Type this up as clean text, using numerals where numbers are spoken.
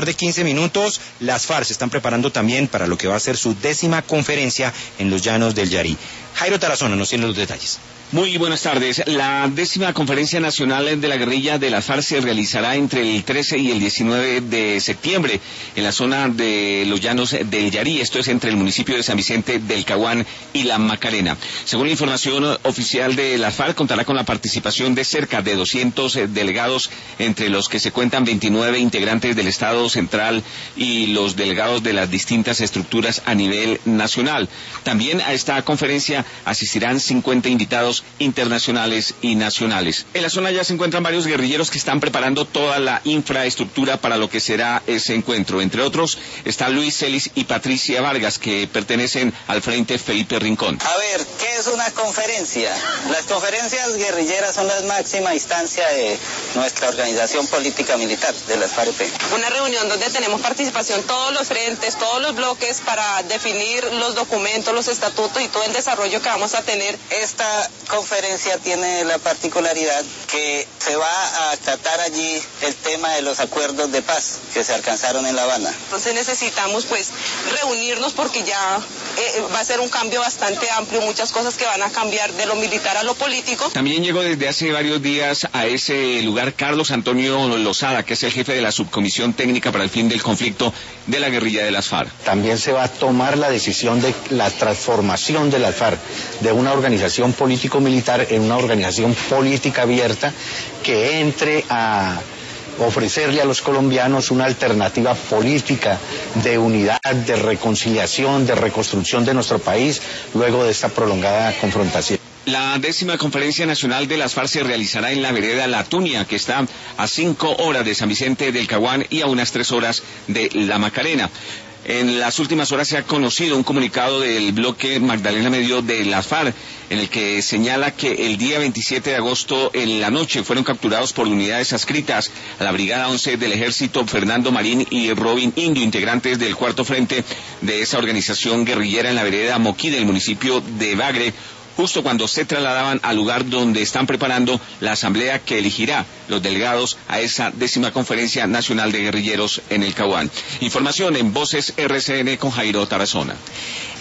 De 15 minutos, las FARC se están preparando también para lo que va a ser su 10ª conferencia en los llanos del Yarí. Jairo Tarazona nos tiene los detalles. Muy buenas tardes. La 10ª Conferencia Nacional de la Guerrilla de las FARC se realizará entre el 13 y el 19 de septiembre en la zona de los llanos del Yarí. Esto es entre el municipio de San Vicente del Caguán y La Macarena. Según la información oficial de las FARC, contará con la participación de cerca de 200 delegados, entre los que se cuentan 29 integrantes del Estado Central y los delegados de las distintas estructuras a nivel nacional. También a esta conferencia asistirán 50 invitados internacionales y nacionales. En la zona ya se encuentran varios guerrilleros que están preparando toda la infraestructura para lo que será ese encuentro. Entre otros está Luis Celis y Patricia Vargas, que pertenecen al Frente Felipe Rincón. A ver, ¿qué es una conferencia? Las conferencias guerrilleras son la máxima instancia de nuestra organización política militar, de las FARC-EP. Una reunión donde tenemos participación todos los frentes, todos los bloques, para definir los documentos, los estatutos y todo el desarrollo que vamos a tener. Esta conferencia tiene la particularidad que se va a tratar allí el tema de los acuerdos de paz que se alcanzaron en La Habana. Entonces necesitamos reunirnos porque ya va a ser un cambio bastante amplio, muchas cosas que van a cambiar de lo militar a lo político. También llegó desde hace varios días a ese lugar Carlos Antonio Lozada, que es el jefe de la Subcomisión Técnica para el Fin del Conflicto de la guerrilla de las FARC. También se va a tomar la decisión de la transformación de las FARC de una organización político-militar en una organización política abierta que entre a ofrecerle a los colombianos una alternativa política de unidad, de reconciliación, de reconstrucción de nuestro país luego de esta prolongada confrontación. La 10ª Conferencia Nacional de las FARC se realizará en la vereda La Tunia, que está a 5 horas de San Vicente del Caguán y a unas 3 horas de La Macarena. En las últimas horas se ha conocido un comunicado del bloque Magdalena Medio de las FARC, en el que señala que el día 27 de agosto en la noche fueron capturados por unidades adscritas a la Brigada 11 del Ejército Fernando Marín y Robin Indio, integrantes del 4º Frente de esa organización guerrillera en la vereda Moquí del municipio de Bagre, justo cuando se trasladaban al lugar donde están preparando la asamblea que elegirá los delegados a esa 10ª Conferencia Nacional de Guerrilleros en el Caguán. Información en Voces RCN con Jairo Tarazona.